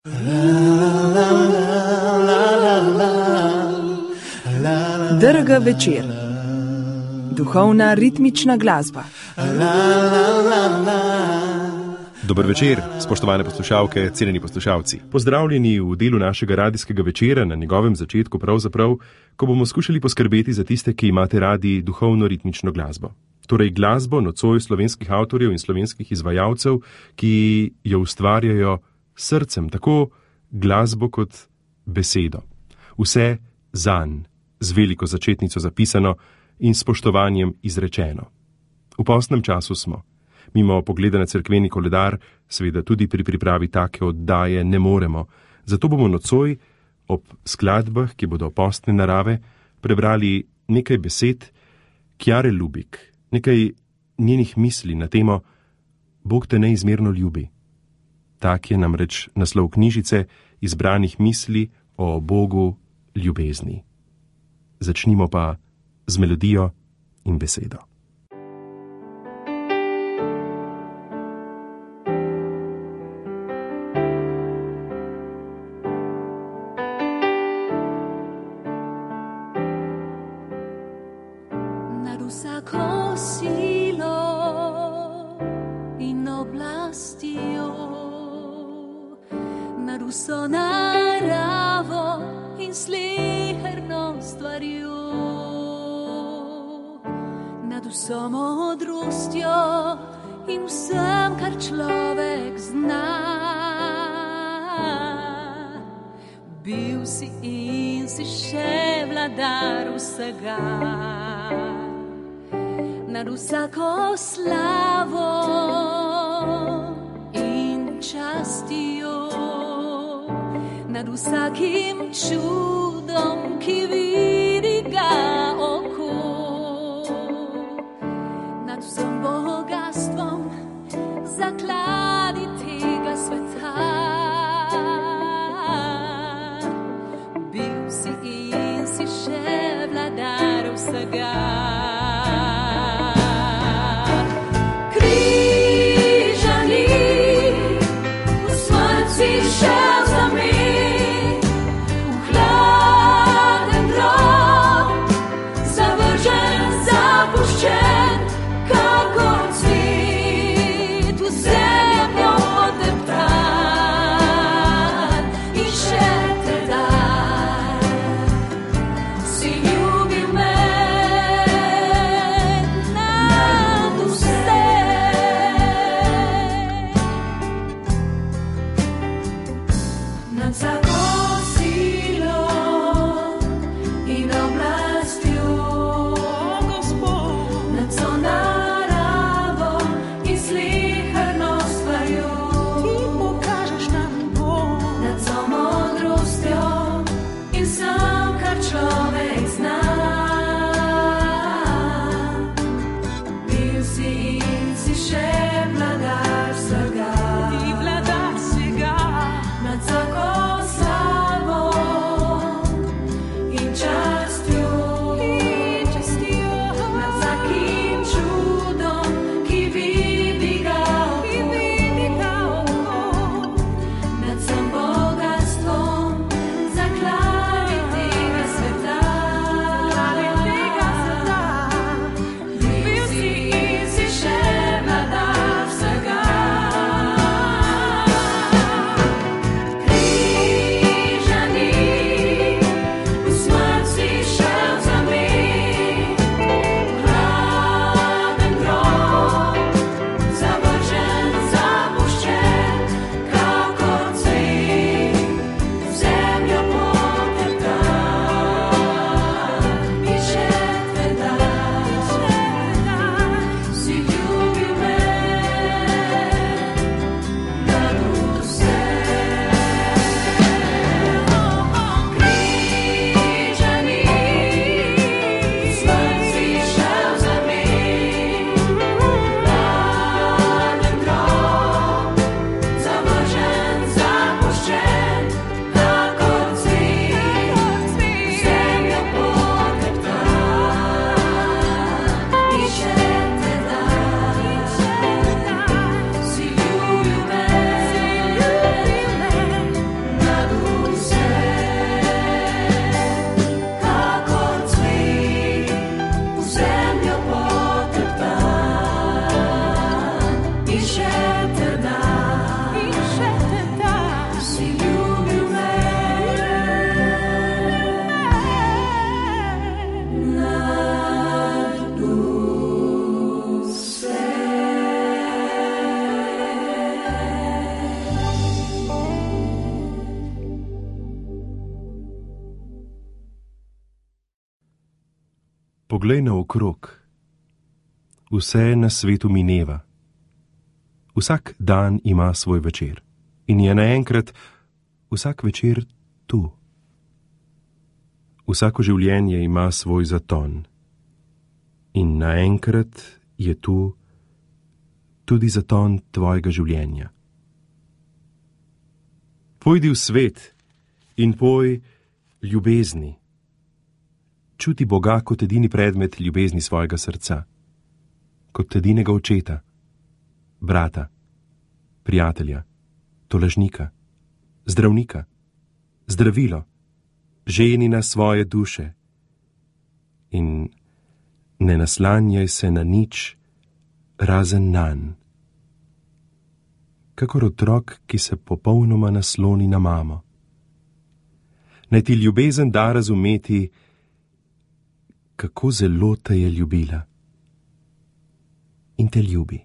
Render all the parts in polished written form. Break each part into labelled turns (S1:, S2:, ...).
S1: Drga večer. Duhovna ritmična glasba.
S2: Dober večer, spoštovane poslušalke, cenjeni poslušalci. Pozdravljeni v delu našega radijskega večera, na njegovem začetku pravzaprav, ko bomo skušali poskrbeti za tiste, ki imate radi duhovno ritmično glasbo. Torej glasbo nocoj slovenskih avtorjev in slovenskih izvajalcev, ki jo ustvarjajo srcem, tako glasbo kot besedo. Vse zanj, z veliko začetnico zapisano in spoštovanjem izrečeno. V postnem času smo. Mimo pogleda na cerkveni koledar, seveda tudi pri pripravi take oddaje ne moremo. Zato bomo nocoj ob skladbah, ki bodo postne narave, prebrali nekaj besed Kjare Lubik, nekaj njenih misli na temo Bog te neizmerno ljubi. Tak je namreč naslov knjižice izbranih misli o Bogu ljubezni. Začnimo pa z melodijo in besedo.
S3: Nad vsako silo in oblastjo, nad vso naravo in sleherno stvarjo, nad vso modrostjo in vsem, kar človek zna. Bil si in si še vladar vsega. Nad vsako slavo in častjo, nad vsakim čudom, ki vidi ga oko, nad vsem bogastvom zakladi tega sveta. Bil si in si še vladar vsega. Nad vsako slavo
S2: Poglej naokrog. Vse na svetu mineva. Vsak dan ima svoj večer. In je naenkrat vsak večer tu. Vsako življenje ima svoj zaton. In naenkrat je tu tudi zaton tvojega življenja. Pojdi v svet in poj ljubezni. Čuti Boga kot edini predmet ljubezni svojega srca, kot edinega očeta, brata, prijatelja, tolažnika, zdravnika, zdravilo, ženina svoje duše. In ne naslanjaj se na nič, razen nanj. Kakor otrok, ki se popolnoma nasloni na mamo. Naj ti ljubezen da razumeti, kako zelo te je ljubila in te ljubi.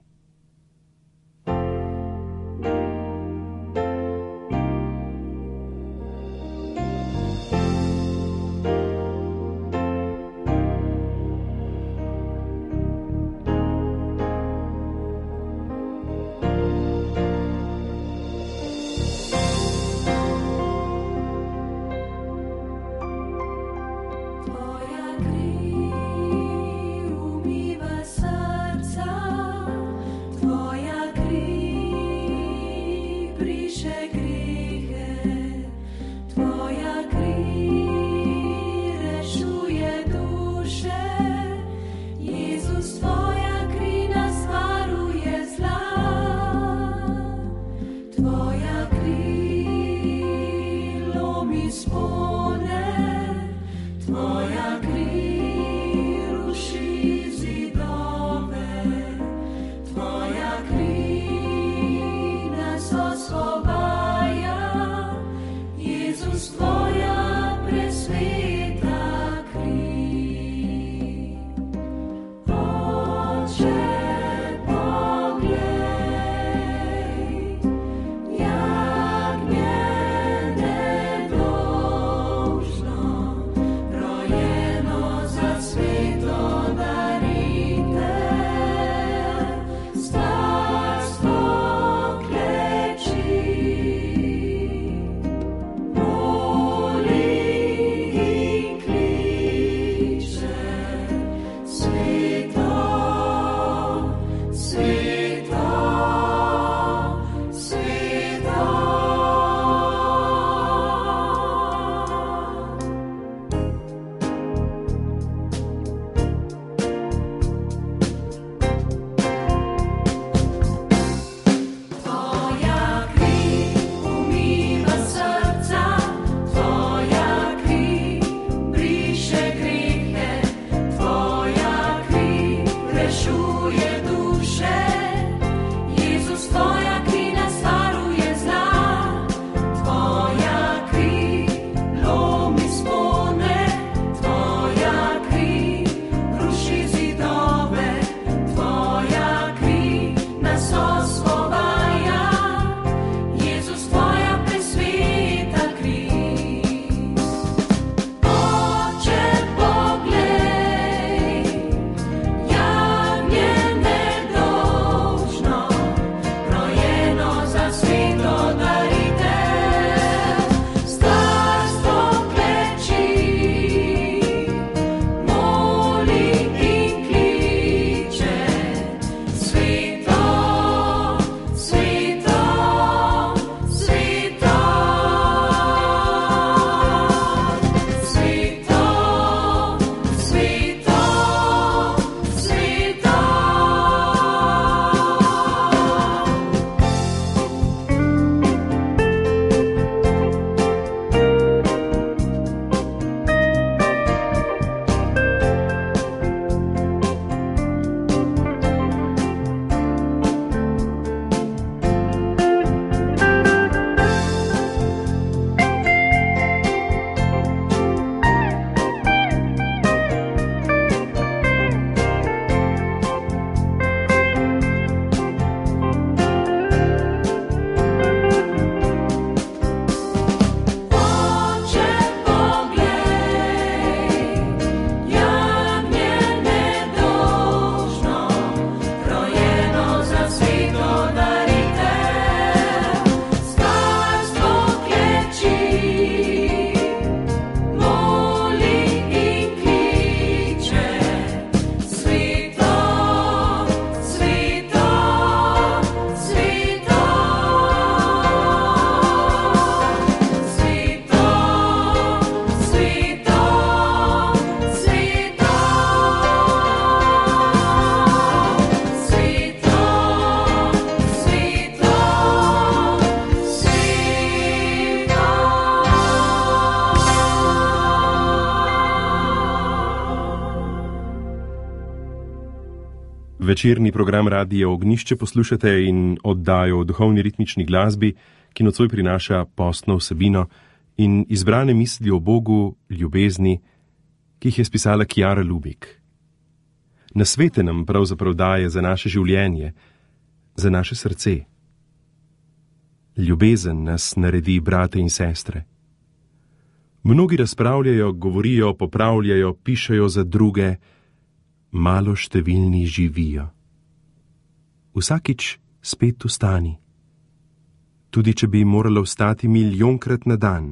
S2: Večerni program Radia Ognjišče poslušate in oddajo o duhovni ritmični glasbi, ki nocoj prinaša postno vsebino in izbrane misli o Bogu, ljubezni, ki jih je spisala Chiara Lubich. Nasvete nam pravzaprav daje za naše življenje, za naše srce. Ljubezen nas naredi brate in sestre. Mnogi razpravljajo, govorijo, popravljajo, pišejo za druge, malo številni živijo. Vsakič spet vstani, tudi če bi moralo vstati milijonkrat na dan.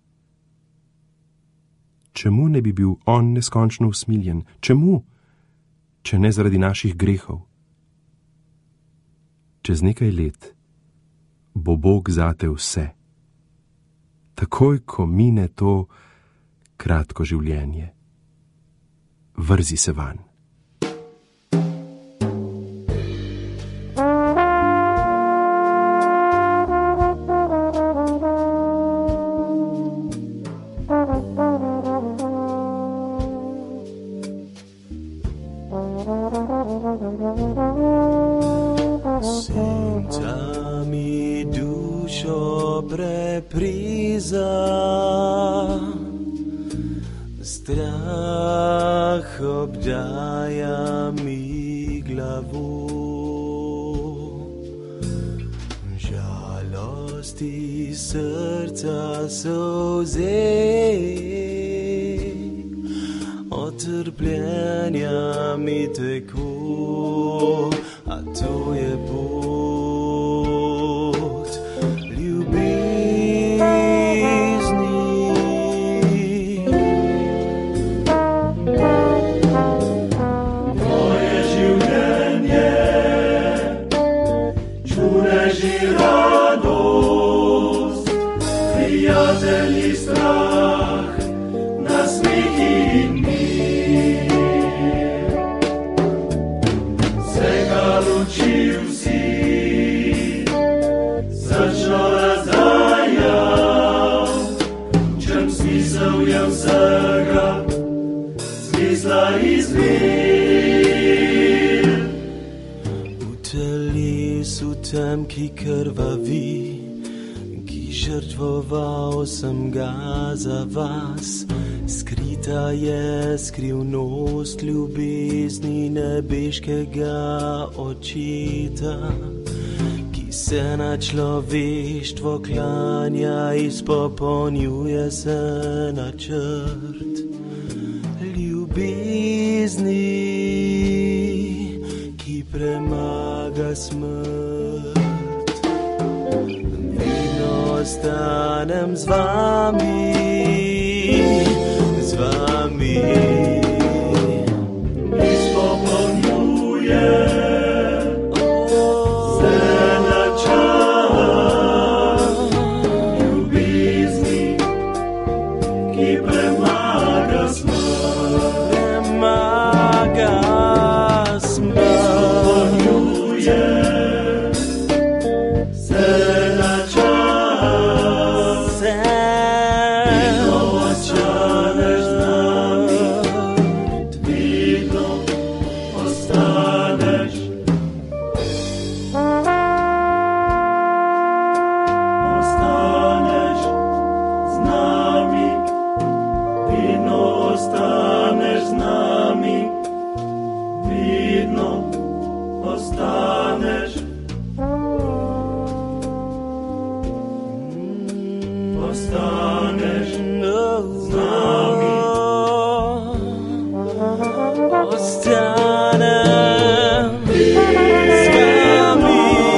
S2: Čemu ne bi bil on neskončno usmiljen? Čemu, če ne zaradi naših grehov? Čez nekaj let bo Bog zate vse, takoj, ko mine to kratko življenje. Vrzi se vanj.
S4: Senta mi dušo prepriza, strah obdaja mi glavo, žalosti srca solze, otrpljenja mi teku, a to je pot ljubezni. Moje življenje, čudeži radost, prijatelji strah, nasmeh in mir. Vsega ločil si, srčno razdajal, čem smisel je vsega, smisla izvir. V telesu tem, ki krvavi, ki žrtvoval sem ga za vas, skrita je skrivnost ljubezni nebeškega očeta, ki se na človeštvo klanja, izpopolnjuje se načrt ljubezni, ki premaga smrt. Vedno ostanem z vami, z vami, izpopolnjuje se načrt ljubezni, ki premaga smrt. Premaga smrt. Izpopolnjuje se načrt, vedno ostaneš z nami, vedno ostaneš. Ostaneš z nami, vedno ostaneš z nami, vedno ostaneš. Ostaneš z nami, ostanem z vami.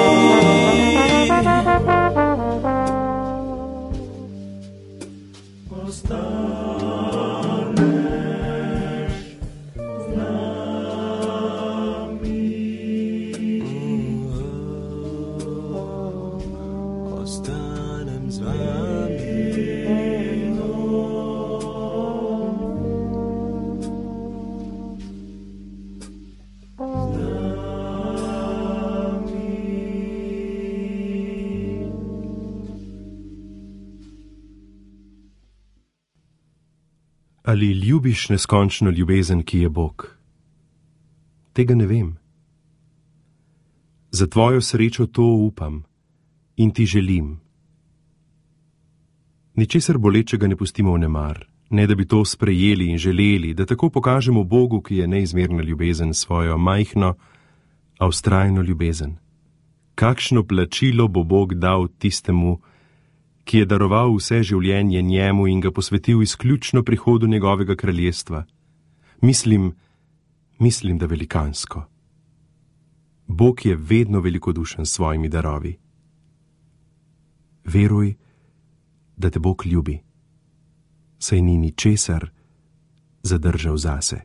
S4: Ostaneš z nami. Ostanem z vami.
S2: Ali ljubiš neskončno ljubezen, ki je Bog? Tega ne vem. Za tvojo srečo to upam in ti želim. Ničesar bolečega ne pustimo v nemar, ne da bi to sprejeli in želeli, da tako pokažemo Bogu, ki je neizmerna ljubezen, svojo majhno, a vztrajno ljubezen. Kakšno plačilo bo Bog dal tistemu, ki je daroval vse življenje njemu in ga posvetil izključno prihodu njegovega kraljestva? Mislim, da velikansko. Bog je vedno velikodušen s svojimi darovi. Veruj, da te Bog ljubi, saj ni ničesar zadržal zase.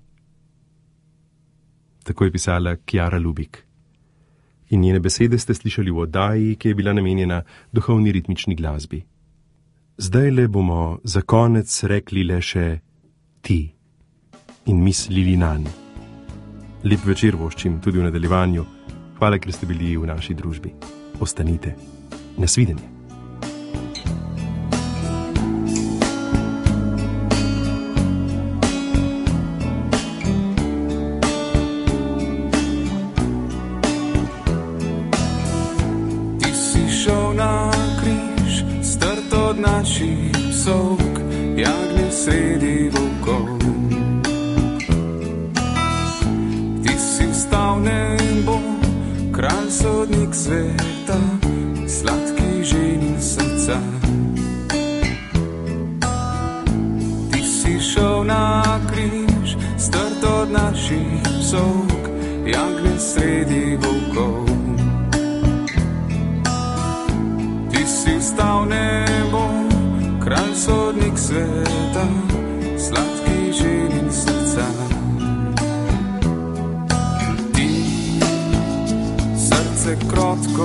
S2: Tako je pisala Kjara Lubik. In njene besede ste slišali v oddaji, ki je bila namenjena duhovni ritmični glasbi. Zdajle bomo za konec rekli le še ti in mislili nanj. Lep večer voščim tudi v nadaljevanju. Hvala, ker ste bili v naši družbi. Ostanite. Nasvidenje.
S5: Ti si šel na križ, strt od naših psovk, jagnje sredi volkov. Ti si vstal nebo, kralj sodnik sveta, sladki ženin srca. Ti si šel na križ, strt od naših psovk, jagnje sredi volkov. Ti si vstal nebo, kralj sodnik sveta, sladki ženin srca. Krotko,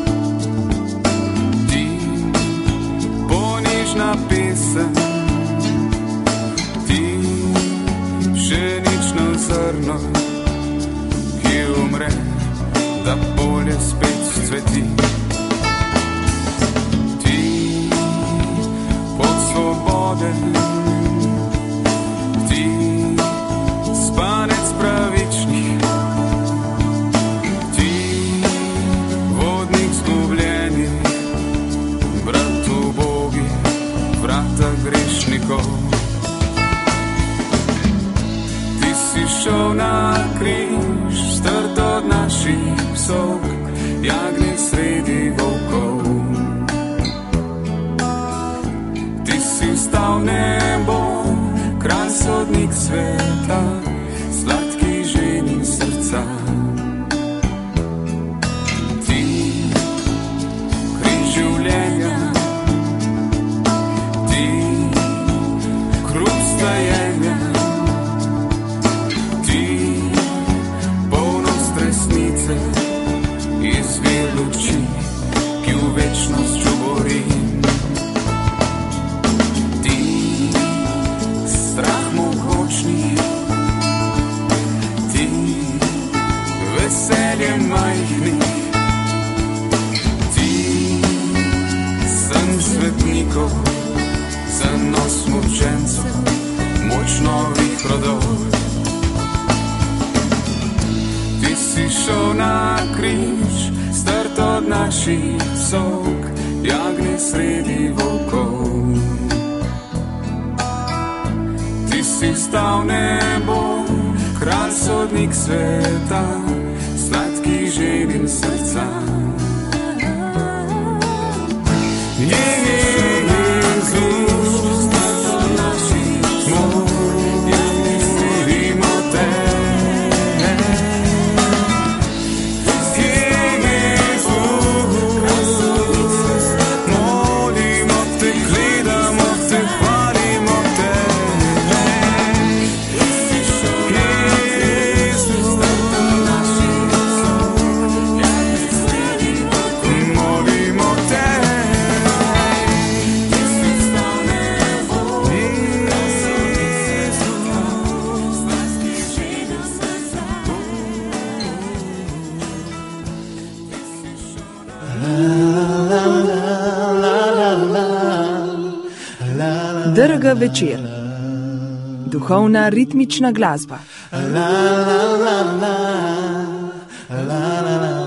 S5: ti ponižna pesem, ti pšenično zrno, ki umre, da polje spet cveti. Ti pot svobode, ti spanec pravičnih, grešnikov. Ti si šel na križ, strt od naših psovk, jagnje sredi volkov. Ti si vstal nebo, kralj sodnik sveta, sladki ženin srca. Ti križ življenja, izvir luči, ki v večnost čubori. Ti strah mogočni, ti veselje majhni, ti sen svetnikov, za nos mučencev, moč novih rodov. Ti si šel na križ, strt od naših psovk, jagnje sredi volkov. Ti si vstal nebo, kralj sodnik sveta, sladki ženin srca.
S1: DRG večer. Duhovna ritmična glasba.
S4: La la la la la la la la.